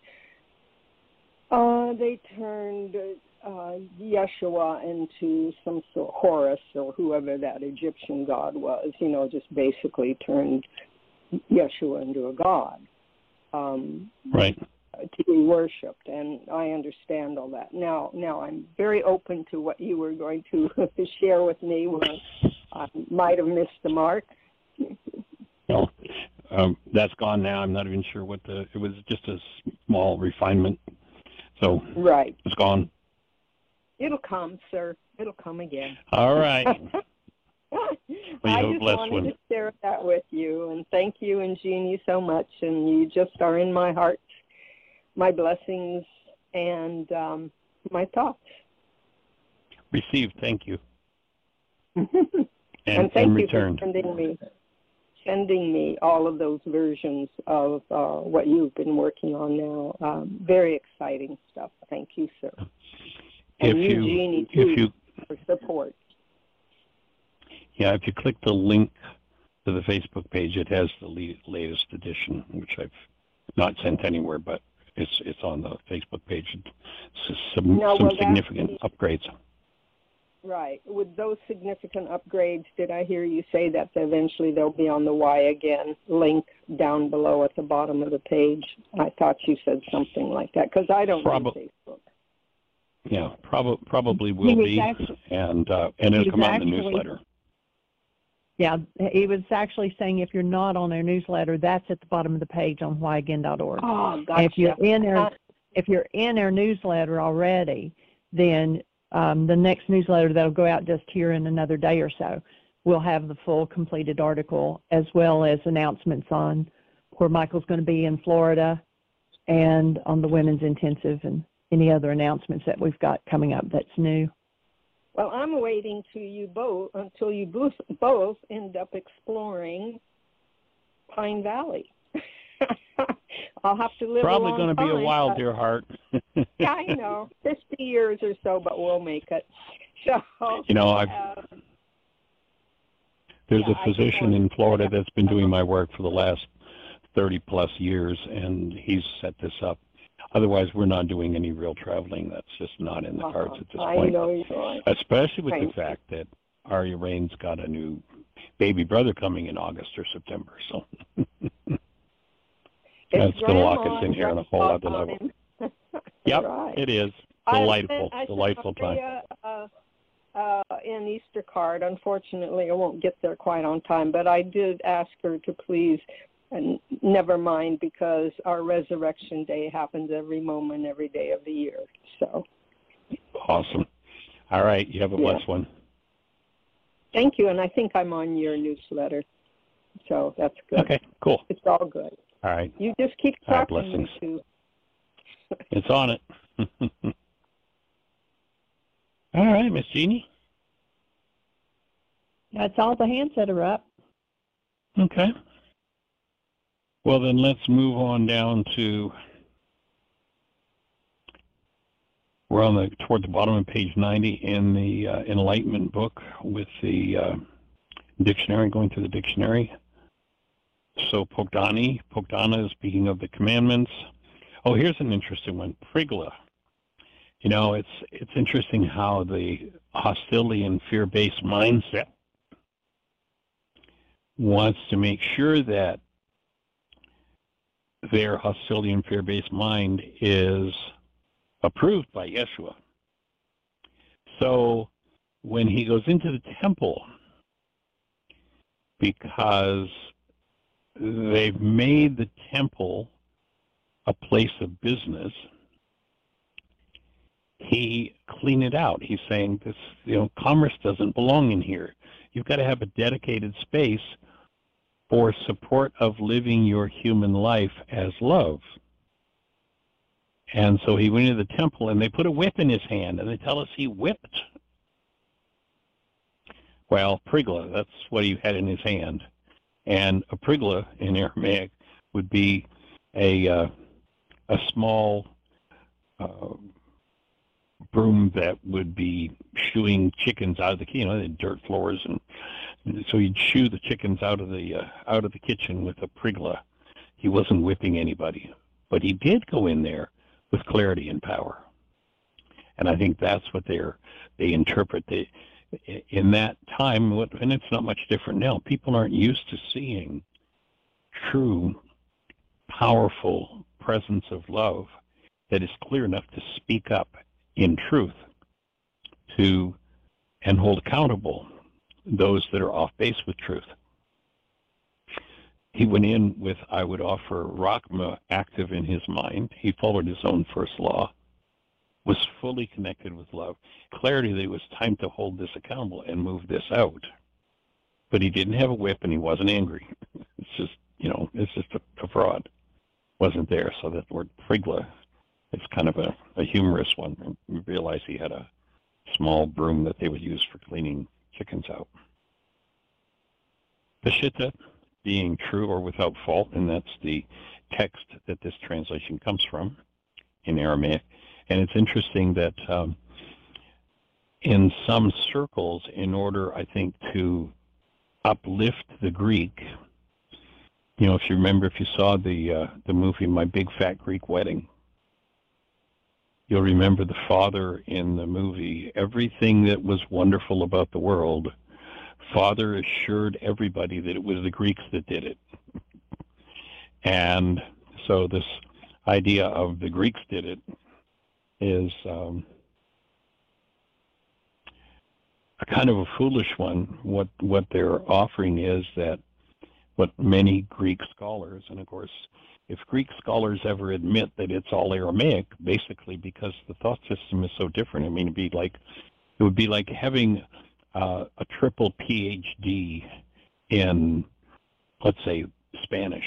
uh, they turned. Uh, Yeshua into some sort of Horus or whoever that Egyptian god was, you know, just basically turned Yeshua into a god um, right. to be worshipped, and I understand all that. Now, now I'm very open to what you were going to share with me where I might have missed the mark. No, um, that's gone now. I'm not even sure what the, it was just a small refinement, so right. It's gone. It'll come, sir. It'll come again. All right. I well, just wanted one. to share that with you, and thank you and Jeannie so much, and you just are in my heart, my blessings, and um, my thoughts. Received, thank you. and, and thank and you returned. for sending me, sending me all of those versions of uh, what you've been working on now. Um, very exciting stuff. Thank you, sir. And if you, you, Jeannie, too, if you, for support. Yeah, if you click the link to the Facebook page, it has the le- latest edition, which I've not sent anywhere, but it's it's on the Facebook page. It's some, now, some well, significant be, upgrades. Right. With those significant upgrades, did I hear you say that eventually they'll be on the Why Again link down below at the bottom of the page? I thought you said something like that, because I don't Prob- use Facebook. Yeah, prob- probably will be, actually, and uh, and it'll come out in the newsletter. Yeah, he was actually saying if you're not on our newsletter, that's at the bottom of the page on why again dot org. Oh, gotcha. And if you're in our, if you're in our newsletter already, then um, the next newsletter that'll go out just here in another day or so will have the full completed article, as well as announcements on where Michael's going to be in Florida and on the Women's Intensive and any other announcements that we've got coming up that's new. Well, I'm waiting to you both until you both, both end up exploring Pine Valley. I'll have to live Probably a long going to time, be a while, but, dear heart. Yeah, I know, fifty years or so, but we'll make it. So, you know, I've, um, there's yeah, a physician in Florida that's been doing my work for the last thirty plus years, and he's set this up. Otherwise, we're not doing any real traveling. That's just not in the uh-huh. cards at this I point. know you're right. Especially with Thank the fact that Aria Rain's got a new baby brother coming in August or September. So that's going to lock us in here on a whole other level. Yep, right. It is. Delightful, I sent, I delightful time. Uh, uh, an Easter card. Unfortunately, I won't get there quite on time, but I did ask her to please and never mind, because our resurrection day happens every moment, every day of the year. So awesome. All right, you have a blessed yeah. one. Thank you, and I think I'm on your newsletter, so that's good. Okay, cool. It's all good. All right. You just keep All right, talking, blessings. you two. It's on it. All right, Miss Jeannie. That's all the hands that are up. Okay. Well, then let's move on down to, we're on the toward the bottom of page ninety in the uh, Enlightenment book with the uh, dictionary, going through the dictionary. So Pogdani, Pogdana is speaking of the commandments. Oh, here's an interesting one, Prigla. You know, it's it's interesting how the hostility and fear-based mindset wants to make sure that their hostility and fear-based mind is approved by Yeshua. So when he goes into the temple, because they've made the temple a place of business, he cleaned it out. He's saying this, you know, commerce doesn't belong in here. You've got to have a dedicated space for support of living your human life as love. And so he went into the temple, and they put a whip in his hand, and they tell us he whipped. Well, Prigla, that's what he had in his hand. And a Prigla in Aramaic would be a uh, a small uh, broom that would be shooing chickens out of the, you know, the dirt floors, and so he'd shoo the chickens out of the uh, out of the kitchen with a Prigla. He wasn't whipping anybody, but he did go in there with clarity and power. And I think that's what they're they interpret. They, in that time, and it's not much different now, people aren't used to seeing true, powerful presence of love that is clear enough to speak up in truth to and hold accountable those that are off base with truth. He went in with, I would offer, Rachma active in his mind. He followed his own first law, was fully connected with love. Clarity that it was time to hold this accountable and move this out. But he didn't have a whip, and he wasn't angry. It's just, you know, it's just a, a fraud. Wasn't there. So that word Prigla, it's kind of a, a humorous one. We realized he had a small broom that they would use for cleaning chickens out. Peshitta, being true or without fault, and that's the text that this translation comes from in Aramaic. And it's interesting that um, in some circles, in order, I think, to uplift the Greek, you know, if you remember, if you saw the uh, the movie My Big Fat Greek Wedding, you'll remember the father in the movie, everything that was wonderful about the world, Father assured everybody that it was the Greeks that did it. And so this idea of the Greeks did it is um, a kind of a foolish one. What what they're offering is that what many Greek scholars, and of course, if Greek scholars ever admit that it's all Aramaic, basically because the thought system is so different, I mean, it'd be like it would be like having uh, a triple P H D in, let's say, Spanish,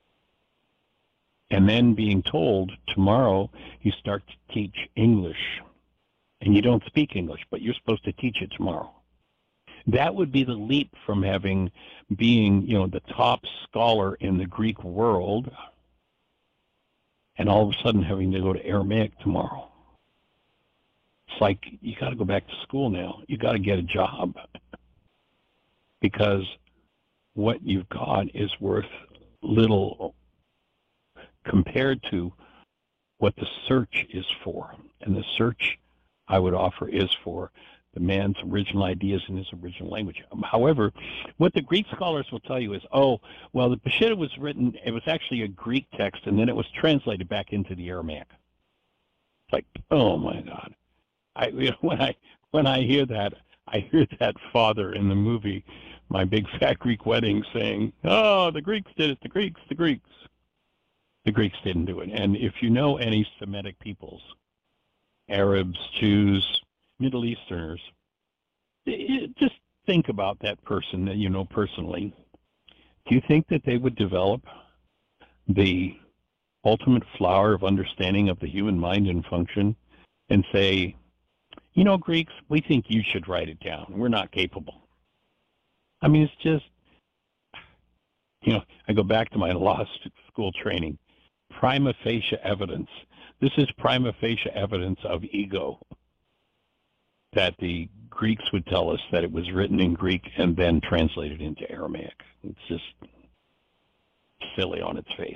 and then being told tomorrow you start to teach English, and you don't speak English, but you're supposed to teach it tomorrow. That would be the leap from having being, you know, the top scholar in the Greek world, and all of a sudden having to go to Aramaic tomorrow. It's like you got to go back to school now. You got to get a job because what you've got is worth little compared to what the search is for. And the search, I would offer, is for the man's original ideas in his original language. However, what the Greek scholars will tell you is, oh, well, the Peshitta was written, it was actually a Greek text, and then it was translated back into the Aramaic. It's like, oh my God. I, you know, when I when I hear that, I hear that father in the movie, My Big Fat Greek Wedding, saying, "Oh, the Greeks did it, the Greeks, the Greeks." The Greeks didn't do it. And if you know any Semitic peoples, Arabs, Jews, Middle Easterners, it, just think about that person that you know personally. Do you think that they would develop the ultimate flower of understanding of the human mind and function and say, you know, Greeks, we think you should write it down. We're not capable. I mean, it's just, you know, I go back to my law school training. Prima facie evidence. This is prima facie evidence of ego, that the Greeks would tell us that it was written in Greek and then translated into Aramaic. It's just silly on its face.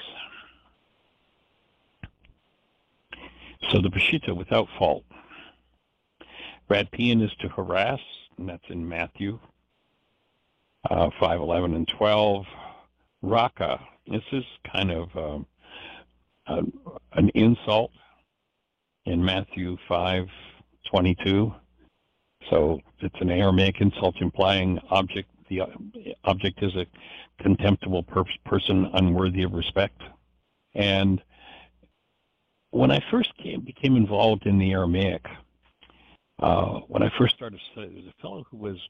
So the Peshitta, without fault. Radpian is to harass, and that's in Matthew uh, five, eleven, and twelve. Raka, this is kind of um, a, an insult in Matthew five, twenty-two. So it's an Aramaic insult implying object. The object is a contemptible per- person unworthy of respect. And when I first came, became involved in the Aramaic, uh, when I first started studying, there was a fellow who was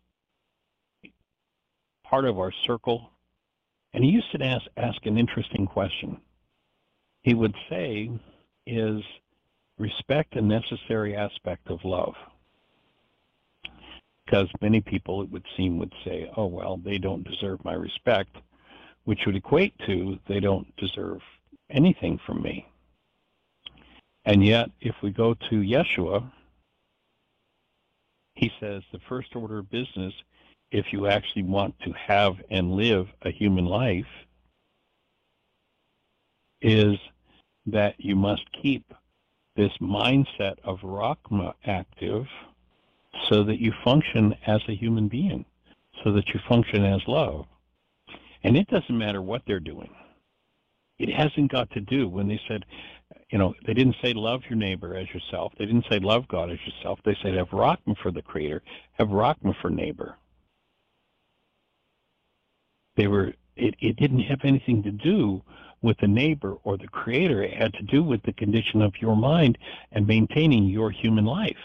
part of our circle, and he used to ask, ask an interesting question. He would say, is respect a necessary aspect of love? Because many people, it would seem, would say, oh, well, they don't deserve my respect, which would equate to they don't deserve anything from me. And yet, if we go to Yeshua, he says the first order of business, if you actually want to have and live a human life, is that you must keep this mindset of Rahma active so that you function as a human being, so that you function as love. And it doesn't matter what they're doing. It hasn't got to do, when they said, you know, they didn't say love your neighbor as yourself. They didn't say love God as yourself. They said have Rahma for the Creator, have Rahma for neighbor. They were, it, it didn't have anything to do with the neighbor or the Creator. It had to do with the condition of your mind and maintaining your human life.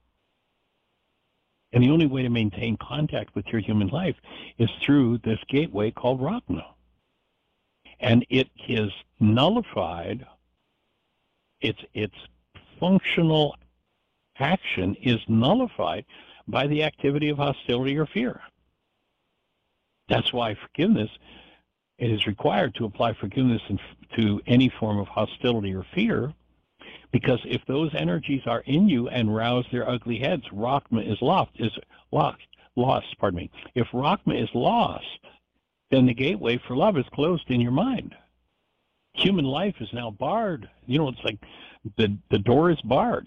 And the only way to maintain contact with your human life is through this gateway called Rahma. And it is nullified, its, its functional action is nullified by the activity of hostility or fear. That's why forgiveness, it is required to apply forgiveness in, to any form of hostility or fear, because if those energies are in you and rouse their ugly heads, Rahma is lost, is lost, lost, pardon me. If Rahma is lost, then the gateway for love is closed in your mind. Human life is now barred. You know, it's like the, the door is barred.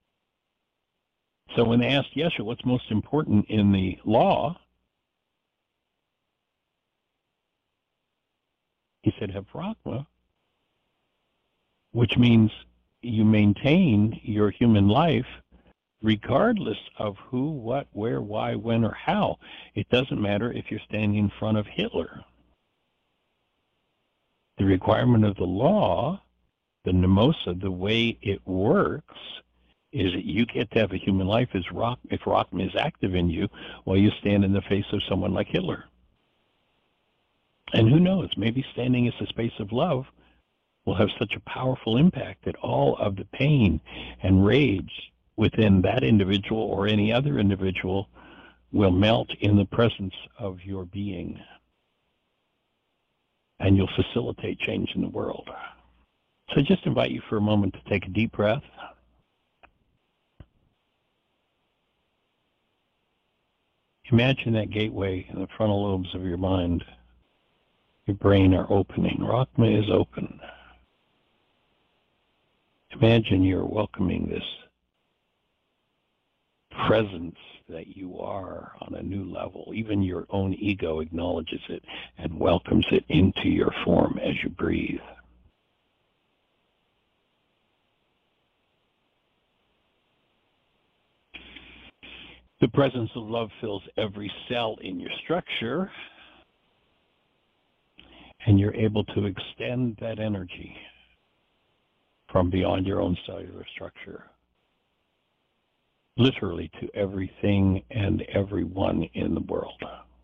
So when they asked Yeshua what's most important in the law, he said, have Rahma, which means you maintain your human life regardless of who, what, where, why, when, or how. It doesn't matter if you're standing in front of Hitler. The requirement of the law, the Mnemosa, the way it works, is that you get to have a human life as rock, if Rahma is active in you while you stand in the face of someone like Hitler. And who knows, maybe standing as a space of love will have such a powerful impact that all of the pain and rage within that individual or any other individual will melt in the presence of your being. And you'll facilitate change in the world. So I just invite you for a moment to take a deep breath. Imagine that gateway in the frontal lobes of your mind. Your brain are opening. Rahma is open. Imagine you're welcoming this presence that you are on a new level. Even your own ego acknowledges it and welcomes it into your form as you breathe. The presence of love fills every cell in your structure, and you're able to extend that energy from beyond your own cellular structure, literally to everything and everyone in the world.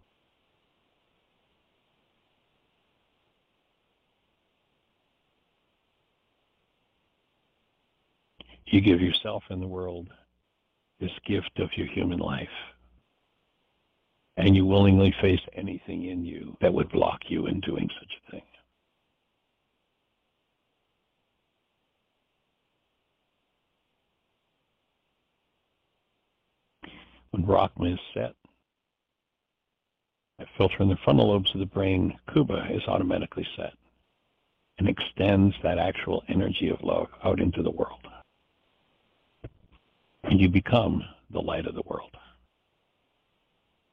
You give yourself and the world this gift of your human life, and you willingly face anything in you that would block you in doing such a thing. When Brahma is set, that filter in the frontal lobes of the brain, Kuba, is automatically set and extends that actual energy of love out into the world. And you become the light of the world.